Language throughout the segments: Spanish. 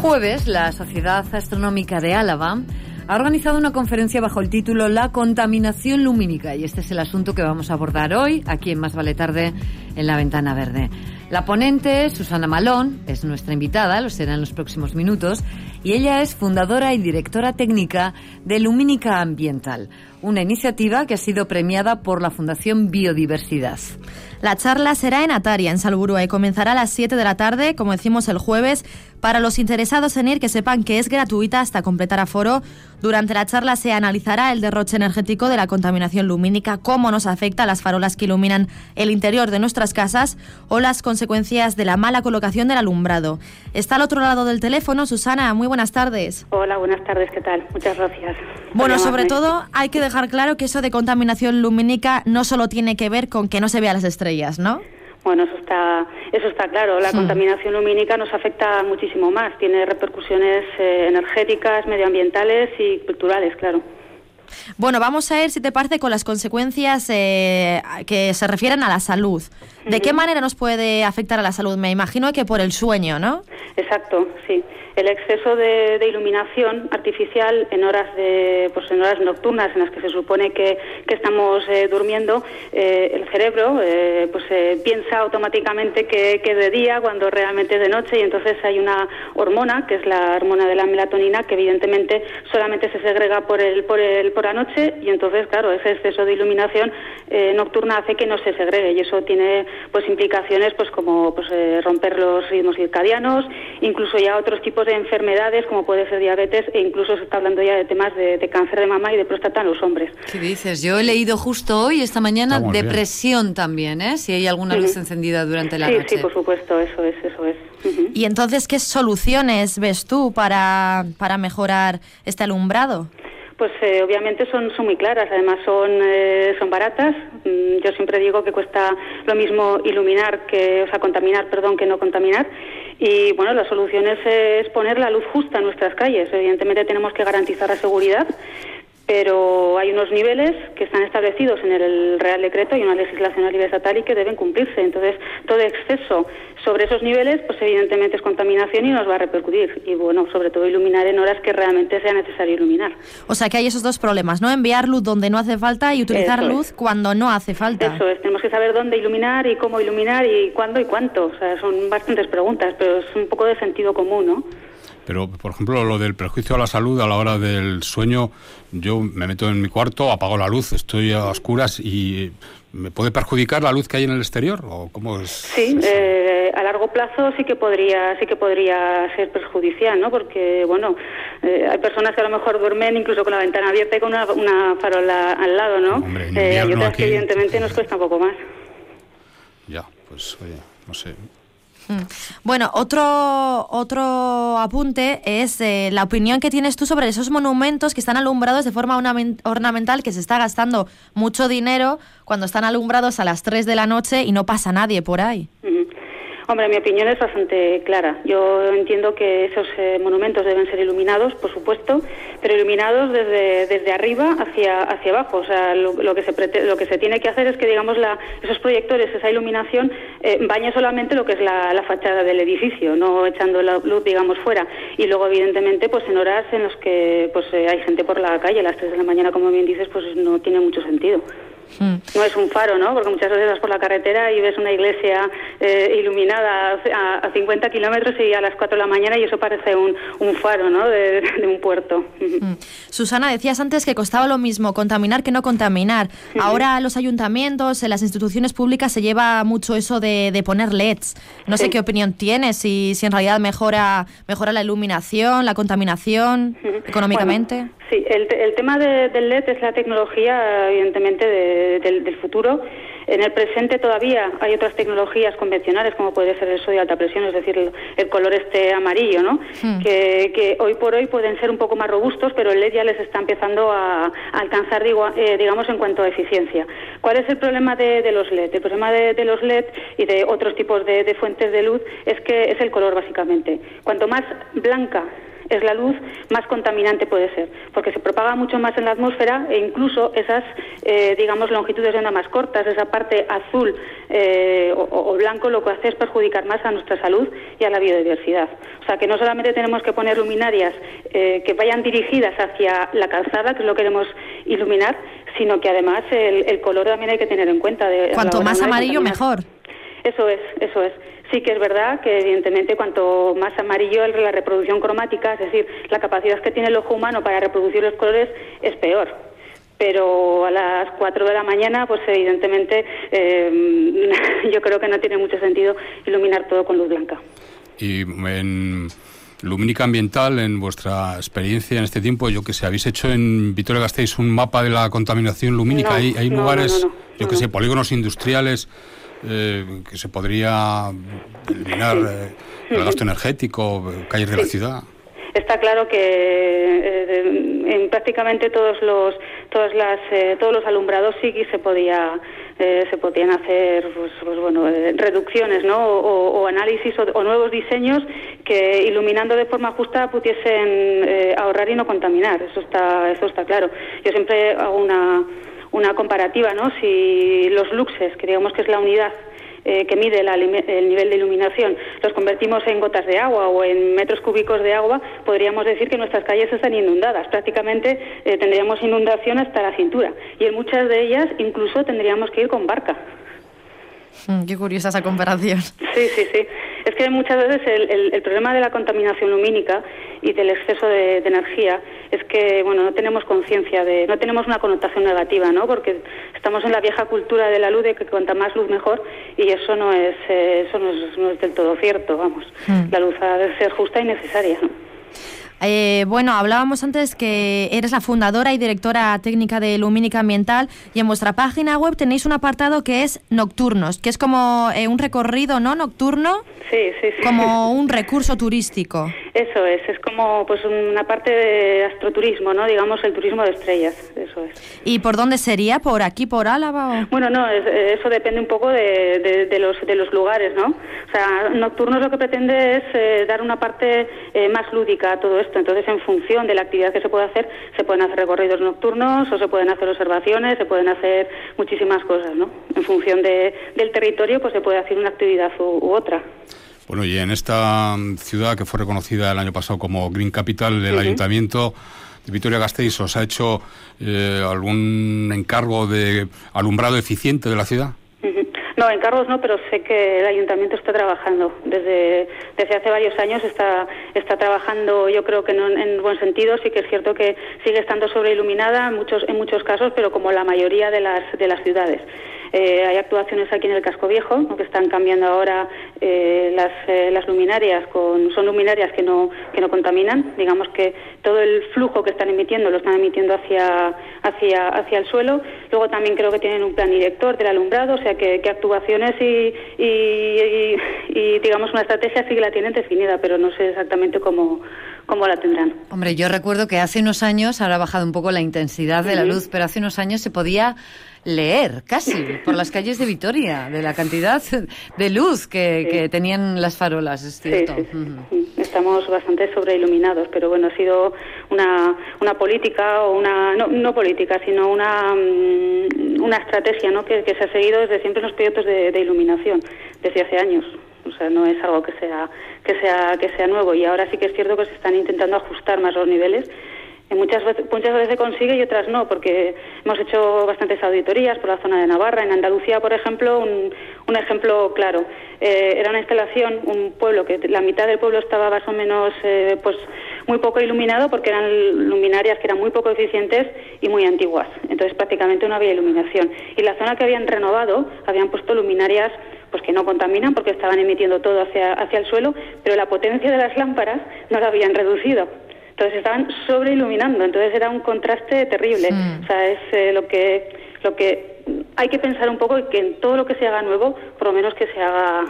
jueves, la Sociedad Astronómica de Álava ha organizado una conferencia bajo el título La contaminación lumínica, y este es el asunto que vamos a abordar hoy aquí en Más Vale Tarde en La Ventana Verde. La ponente, Susana Malón, es nuestra invitada, lo será en los próximos minutos, y ella es fundadora y directora técnica de Lumínica Ambiental, una iniciativa que ha sido premiada por la Fundación Biodiversidad. La charla será en Ataria, en Salburua, y comenzará a las 7 de la tarde, como decimos el jueves. Para los interesados en ir, que sepan que es gratuita hasta completar aforo. Durante la charla se analizará el derroche energético de la contaminación lumínica, cómo nos afecta a las farolas que iluminan el interior de nuestras casas o las consecuencias de la mala colocación del alumbrado. Está al otro lado del teléfono Susana, muy buenas tardes. Hola, buenas tardes, ¿qué tal? Muchas gracias. Bueno, sobre todo hay que dejar claro que eso de contaminación lumínica no solo tiene que ver con que no se vean las estrellas, ¿no? Bueno, eso está claro. La contaminación lumínica nos afecta muchísimo más. Tiene repercusiones energéticas, medioambientales y culturales, claro. Bueno, vamos a ir, si te parece, con las consecuencias que se refieren a la salud. ¿De qué manera nos puede afectar a la salud? Me imagino que por el sueño, ¿no? Exacto, sí. El exceso de iluminación artificial en horas nocturnas en las que se supone que estamos durmiendo, el cerebro piensa automáticamente que es de día cuando realmente es de noche, y entonces hay una hormona, que es la hormona de la melatonina, que evidentemente solamente se segrega por la noche, y entonces, claro, ese exceso de iluminación nocturna hace que no se segregue, y eso tiene implicaciones como romper los ritmos circadianos, incluso ya otros tipos de enfermedades como puede ser diabetes, e incluso se está hablando ya de temas de cáncer de mama y de próstata en los hombres. ¿Qué dices? Yo he leído justo hoy, esta mañana, depresión bien. También, ¿eh? Si hay alguna luz encendida durante la noche. Sí, por supuesto, eso es. Y entonces, ¿qué soluciones ves tú para mejorar este alumbrado? Pues obviamente son muy claras, además son baratas. Yo siempre digo que cuesta lo mismo contaminar, que no contaminar. Y bueno, la solución es poner la luz justa en nuestras calles. Evidentemente tenemos que garantizar la seguridad, pero hay unos niveles que están establecidos en el Real Decreto y una legislación a nivel estatal y que deben cumplirse. Entonces, todo exceso sobre esos niveles, pues evidentemente es contaminación y nos va a repercutir. Y bueno, sobre todo iluminar en horas que realmente sea necesario iluminar. O sea que hay esos dos problemas, ¿no? Enviar luz donde no hace falta y utilizar luz cuando no hace falta. Eso es, tenemos que saber dónde iluminar y cómo iluminar y cuándo y cuánto. O sea, son bastantes preguntas, pero es un poco de sentido común, ¿no? Pero, por ejemplo, lo del perjuicio a la salud a la hora del sueño, yo me meto en mi cuarto, apago la luz, estoy a oscuras y ¿me puede perjudicar la luz que hay en el exterior? ¿O cómo es? Sí, a largo plazo sí que podría ser perjudicial, ¿no? Porque, bueno, hay personas que a lo mejor duermen incluso con la ventana abierta y con una farola al lado, ¿no? Hombre, hay otras aquí que evidentemente nos cuesta un poco más. Ya, pues, oye, no sé. Bueno, otro apunte es la opinión que tienes tú sobre esos monumentos que están alumbrados de forma ornamental, que se está gastando mucho dinero cuando están alumbrados a las 3 de la noche y no pasa nadie por ahí. Hombre, mi opinión es bastante clara. Yo entiendo que esos monumentos deben ser iluminados, por supuesto, pero iluminados desde arriba hacia abajo. O sea, lo que se tiene que hacer es que, digamos, esos proyectores, esa iluminación, bañe solamente lo que es la fachada del edificio, no echando la luz, digamos, fuera. Y luego, evidentemente, pues en horas en las que hay gente por la calle, a las 3 de la mañana, como bien dices, pues no tiene mucho sentido. No es un faro, ¿no? Porque muchas veces vas por la carretera y ves una iglesia iluminada a 50 kilómetros y a las 4 de la mañana y eso parece un faro, ¿no? De un puerto. Susana, decías antes que costaba lo mismo contaminar que no contaminar. Ahora los ayuntamientos, en las instituciones públicas se lleva mucho eso de poner LEDs. No sé qué opinión tienes, si en realidad mejora la iluminación, la contaminación, económicamente. Bueno, sí, el tema del LED es la tecnología, evidentemente, del futuro. En el presente todavía hay otras tecnologías convencionales, como puede ser el sodio de alta presión, es decir, el color amarillo, ¿no? Que hoy por hoy pueden ser un poco más robustos, pero el LED ya les está empezando a alcanzar, digamos, en cuanto a eficiencia. ¿Cuál es el problema de los LED? El problema de los LED y de otros tipos de fuentes de luz es que es el color, básicamente. Cuanto más blanca es la luz, más contaminante puede ser, porque se propaga mucho más en la atmósfera e incluso esas digamos, longitudes de onda más cortas, esa parte azul o blanco, lo que hace es perjudicar más a nuestra salud y a la biodiversidad. O sea, que no solamente tenemos que poner luminarias que vayan dirigidas hacia la calzada, que es lo que queremos iluminar, sino que además el color también hay que tener en cuenta. Cuanto más amarillo, mejor. Eso es. Sí que es verdad que evidentemente cuanto más amarillo la reproducción cromática, es decir, la capacidad que tiene el ojo humano para reproducir los colores es peor. Pero a las 4 de la mañana, pues evidentemente yo creo que no tiene mucho sentido iluminar todo con luz blanca. Y en Lumínica Ambiental, en vuestra experiencia en este tiempo, yo que sé, ¿habéis hecho en Vitoria-Gasteiz un mapa de la contaminación lumínica? No, ¿Hay lugares, yo que sé, polígonos industriales que se podría eliminar el gasto energético, calles de la ciudad? Está claro que en prácticamente todos los alumbrados sí que se podían hacer reducciones, ¿no? o análisis o nuevos diseños que, iluminando de forma justa, pudiesen ahorrar y no contaminar. Eso está claro. Yo siempre hago una comparativa, ¿no? Si los luxes, que digamos que es la unidad que mide el nivel de iluminación, los convertimos en gotas de agua o en metros cúbicos de agua, podríamos decir que nuestras calles están inundadas. Prácticamente tendríamos inundación hasta la cintura. Y en muchas de ellas incluso tendríamos que ir con barca. Qué curiosa esa comparación. Sí. Es que muchas veces el problema de la contaminación lumínica y del exceso de energía es que, no tenemos conciencia no tenemos una connotación negativa, ¿no? Porque estamos en la vieja cultura de la luz de que cuanta más luz mejor, y eso no es del todo cierto, vamos. La luz ha de ser justa y necesaria, ¿no? Hablábamos antes que eres la fundadora y directora técnica de Lumínica Ambiental, y en vuestra página web tenéis un apartado que es nocturnos, que es como un recorrido, ¿no?, nocturno. Sí. Como un recurso turístico. Eso es como pues una parte de astroturismo, ¿no? Digamos el turismo de estrellas, eso es. ¿Y por dónde sería? ¿Por aquí, por Álava? O... Bueno, no, eso depende un poco de los lugares, ¿no? O sea, Nocturnos lo que pretende es dar una parte más lúdica a todo esto. Entonces, en función de la actividad que se puede hacer, se pueden hacer recorridos nocturnos o se pueden hacer observaciones, se pueden hacer muchísimas cosas, ¿no? En función del territorio, pues se puede hacer una actividad u otra. Bueno, y en esta ciudad que fue reconocida el año pasado como Green Capital del Ayuntamiento de Vitoria-Gasteiz, ¿os ha hecho algún encargo de alumbrado eficiente de la ciudad? No, encargos no, pero sé que el Ayuntamiento está trabajando. Desde hace varios años está trabajando, yo creo que no en buen sentido. Sí que es cierto que sigue estando sobreiluminada en muchos casos, pero como la mayoría de las ciudades. Hay actuaciones aquí en el Casco Viejo, ¿no?, que están cambiando ahora las luminarias son luminarias que no contaminan. Digamos que todo el flujo que están emitiendo lo están emitiendo hacia el suelo. Luego también creo que tienen un plan director del alumbrado, o sea que actuaciones y digamos una estrategia sí que la tienen definida, pero no sé exactamente cómo la tendrán. Hombre, yo recuerdo que hace unos años, ahora ha bajado un poco la intensidad de la luz, pero hace unos años se podía leer casi por las calles de Vitoria de la cantidad de luz que tenían las farolas, es cierto. Sí. Estamos bastante sobreiluminados, pero bueno, ha sido una política o no política, sino una estrategia, ¿no?, que se ha seguido desde siempre en los proyectos de iluminación, desde hace años. O sea, no es algo que sea nuevo, y ahora sí que es cierto que se están intentando ajustar más los niveles. Muchas veces se consigue y otras no, porque hemos hecho bastantes auditorías por la zona de Navarra. En Andalucía, por ejemplo, un ejemplo claro. Era una instalación, un pueblo que la mitad del pueblo estaba más o menos pues muy poco iluminado, porque eran luminarias que eran muy poco eficientes y muy antiguas. Entonces prácticamente no había iluminación. Y la zona que habían renovado, habían puesto luminarias pues que no contaminan, porque estaban emitiendo todo hacia el suelo, pero la potencia de las lámparas no la habían reducido. Entonces estaban sobreiluminando, entonces era un contraste terrible. O sea, es lo que hay que pensar un poco, que en todo lo que se haga nuevo, por lo menos que se haga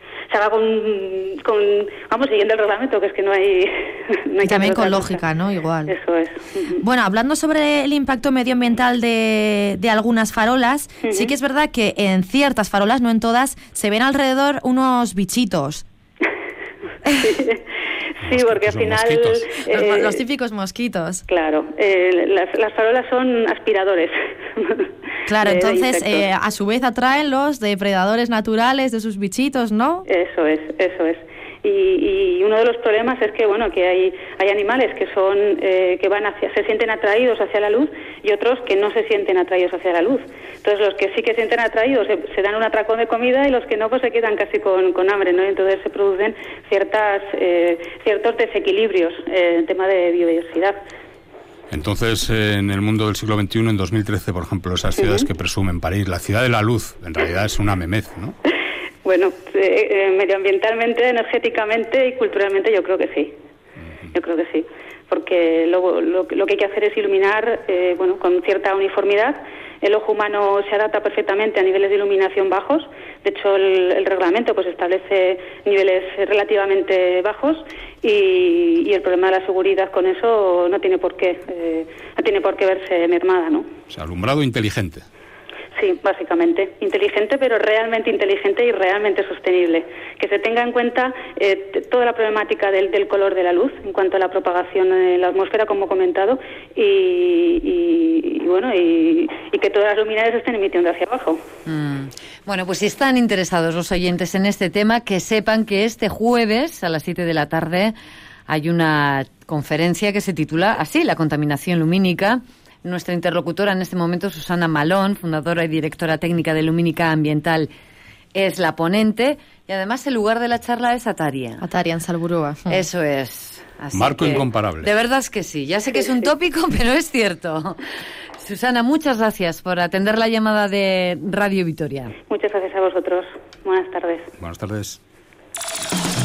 con siguiendo el reglamento, que es que no hay y también con lógica, ¿no? Igual. Eso es. Bueno, hablando sobre el impacto medioambiental de algunas farolas, sí que es verdad que en ciertas farolas, no en todas, se ven alrededor unos bichitos. Sí, porque al final... los típicos mosquitos. Claro, las farolas son aspiradores. Claro, entonces a su vez atraen los depredadores naturales de sus bichitos, ¿no? Eso es. Y uno de los problemas es que que hay animales que son que se sienten atraídos hacia la luz y otros que no se sienten atraídos hacia la luz. Entonces los que sí que se sienten atraídos se dan un atracón de comida y los que no pues se quedan casi con hambre, ¿no? Entonces se producen ciertos desequilibrios en tema de biodiversidad. Entonces, en el mundo del siglo XXI, en 2013, por ejemplo, esas ciudades que presumen parir, la ciudad de la luz, en realidad es una memez, ¿no? Bueno, medioambientalmente, energéticamente y culturalmente yo creo que sí. Yo creo que sí. Porque lo que hay que hacer es iluminar con cierta uniformidad. El ojo humano se adapta perfectamente a niveles de iluminación bajos. De hecho, el reglamento pues establece niveles relativamente bajos y el problema de la seguridad con eso no tiene por qué verse mermada, ¿no? O sea, alumbrado inteligente. Sí, básicamente. Inteligente, pero realmente inteligente y realmente sostenible. Que se tenga en cuenta toda la problemática del color de la luz en cuanto a la propagación en la atmósfera, como he comentado, y que todas las luminarias estén emitiendo hacia abajo. Bueno, pues si están interesados los oyentes en este tema, que sepan que este jueves a las 7 de la tarde hay una conferencia que se titula así, La contaminación lumínica. Nuestra interlocutora en este momento, Susana Malón, fundadora y directora técnica de Lumínica Ambiental, es la ponente y además el lugar de la charla es Ataria. Ataria, en Salburua. Eso es. Así Marco incomparable. De verdad es que sí. Ya sé que es un tópico, pero es cierto. Susana, muchas gracias por atender la llamada de Radio Vitoria. Muchas gracias a vosotros. Buenas tardes. Buenas tardes.